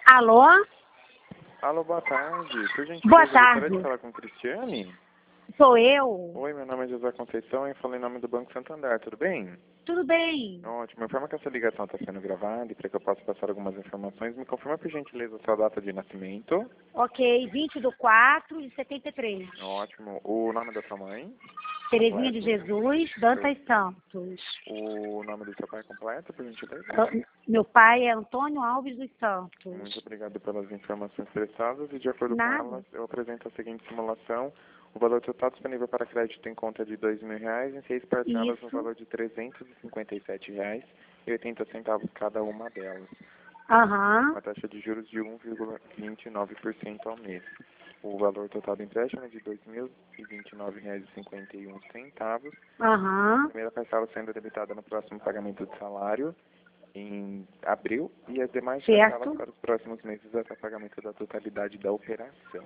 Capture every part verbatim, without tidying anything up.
Alô? Alô, boa tarde. Por gentileza, Boa eu gostaria tarde. de falar com Cristiane. Sou eu? Oi, meu nome é José Conceição e falo em nome do Banco Santander, tudo bem? Tudo bem? Ótimo. Informa que essa ligação está sendo gravada e para que eu possa passar algumas informações, me confirma por gentileza a sua data de nascimento. Ok, vinte do quatro de setenta e três. Ótimo. O nome da sua mãe? Terezinha de Completo. Jesus, Dantas Santos. O nome do seu pai completo, por gentileza? Ah, Meu pai é Antônio Alves dos Santos. Muito obrigado pelas informações prestadas e de acordo com Nada. elas, eu apresento a seguinte simulação. O valor total disponível para crédito em conta é de dois mil reais em seis parcelas no Isso. valor de trezentos e cinquenta e sete reais e oitenta centavos cada uma delas. Aham. Uma taxa de juros de um vírgula vinte e nove por cento ao mês. O valor total do empréstimo é de dois mil e vinte e nove reais e cinquenta e um centavos. A Aham. primeira parcela sendo debitada no próximo pagamento de salário, em abril, e as demais Certo. parcelas para os próximos meses até pagamento da totalidade da operação.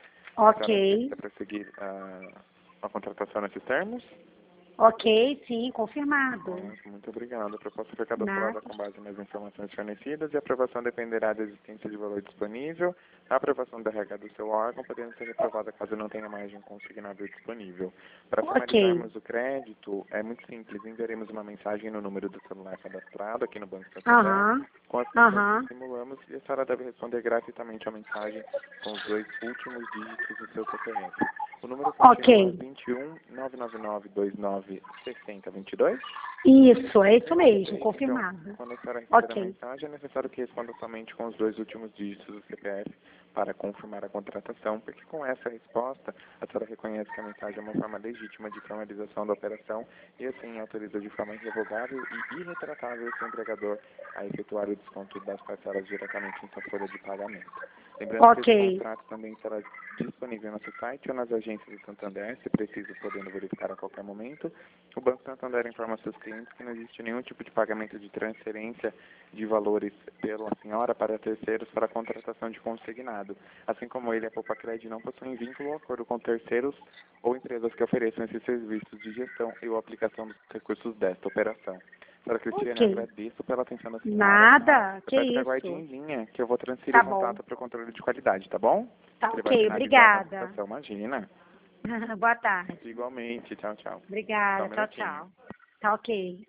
Ok. Para prosseguir a, a contratação nesses termos? Ok, sim, confirmado. Ótimo, muito obrigado. A proposta foi cadastrada Nada. com base nas informações fornecidas e a aprovação dependerá da existência de valor disponível, a aprovação da regra do seu órgão, podendo ser reprovada caso não tenha margem consignável disponível. Para Ok. finalizarmos o crédito, é muito simples, enviaremos uma mensagem no número do celular cadastrado aqui no Banco Santander, Aham. com as questões Aham. que simulamos, e a senhora deve responder gratuitamente a mensagem com os dois últimos dígitos do seu C P F. O número continua Ok. vinte e um, nove nove nove, dois nove, seis zero dois dois. Isso, é isso mesmo, Perfeito. confirmado. Então, quando a senhora receber a Ok. mensagem, é necessário que responda somente com os dois últimos dígitos do C P F para confirmar a contratação, porque com essa resposta, a senhora reconhece que a mensagem é uma forma legítima de formalização da operação e assim autoriza de forma irrevogável e irretratável o seu empregador a efetuar o desconto das parcelas diretamente em sua folha de pagamento. Lembrando que esse Ok. contrato também será disponível no nosso site ou nas agências do Santander, se preciso, podendo verificar a qualquer momento. O Banco Santander informa seus clientes que não existe nenhum tipo de pagamento de transferência de valores pela senhora para terceiros para a contratação de consignado. Assim como ele, a Poupa-Cred não possui vínculo ou acordo com terceiros ou empresas que ofereçam esses serviços de gestão e ou aplicação dos recursos desta operação. Senhora Cristiane, Ok. agradeço pela atenção da senhora. Nada, Eu que peço que aguarde em isso. linha, que eu vou transferir Tá o bom. contato para o controle de qualidade, tá bom? Tá Ele vai ok, finalizar a obrigada. contratação, imagina. Boa tarde. Igualmente, tchau, tchau. Só um Obrigada, tchau, minutinho. tchau. Tá ok.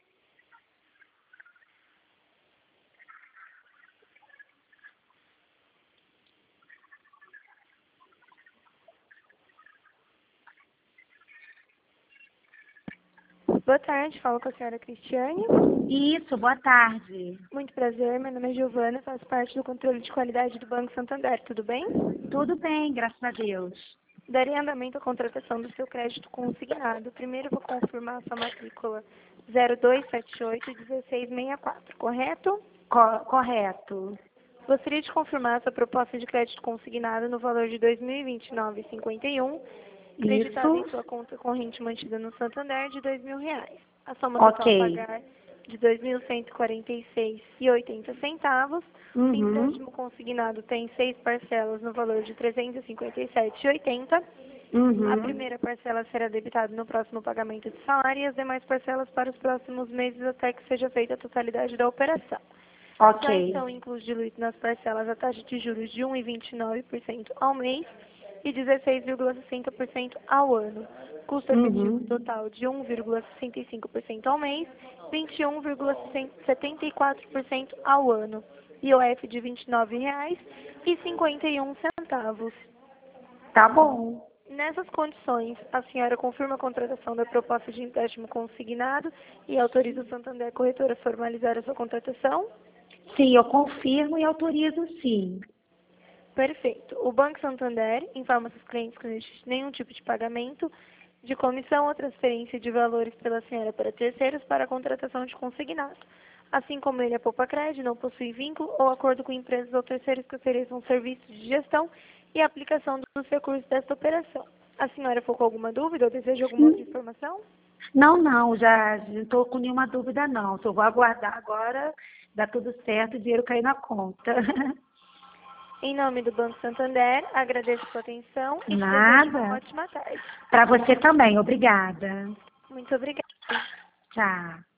Boa tarde, falo com a senhora Cristiane. Isso, boa tarde. Muito prazer, meu nome é Giovana, faço parte do controle de qualidade do Banco Santander, tudo bem? Tudo bem, graças a Deus. Darei andamento à contratação do seu crédito consignado. Primeiro vou confirmar a sua matrícula zero dois sete oito, um seis seis quatro, correto? Co- correto. Gostaria de confirmar a sua proposta de crédito consignado no valor de dois mil e vinte e nove reais e cinquenta e um centavos, creditada em Isso. sua conta corrente mantida no Santander de dois mil reais. A soma total a Ok. pagar de dois mil cento e quarenta e seis reais e oitenta centavos. O Uhum. empréstimo consignado tem seis parcelas no valor de trezentos e cinquenta e sete reais e oitenta centavos. A Uhum. primeira parcela será debitada no próximo pagamento de salário e as demais parcelas para os próximos meses até que seja feita a totalidade da operação. Já Ok. estão inclusos diluídos nas parcelas a taxa de juros de um vírgula vinte e nove por cento ao mês e dezesseis vírgula sessenta por cento ao ano. Custo efetivo Uhum. total de um vírgula sessenta e cinco por cento ao mês, vinte e um vírgula setenta e quatro por cento ao ano. I O F de vinte e nove reais e cinquenta e um centavos. Tá bom. Nessas condições, a senhora confirma a contratação da proposta de empréstimo consignado e autoriza o Santander Corretora a formalizar a sua contratação? Sim, eu confirmo e autorizo sim. Perfeito. O Banco Santander informa seus clientes que não existe nenhum tipo de pagamento de comissão ou transferência de valores pela senhora para terceiros para a contratação de consignado. Assim como ele, a Poupa-Cred não possui vínculo ou acordo com empresas ou terceiros que ofereçam serviços de gestão e aplicação dos recursos desta operação. A senhora ficou com alguma dúvida ou deseja alguma outra informação? Não, não, já não estou com nenhuma dúvida não. Só vou aguardar agora, dar tudo certo, o dinheiro cair na conta. Em nome do Banco Santander, agradeço a sua atenção e te desejo uma Nada. ótima tarde. Para você também, obrigada. Muito obrigada. Tchau.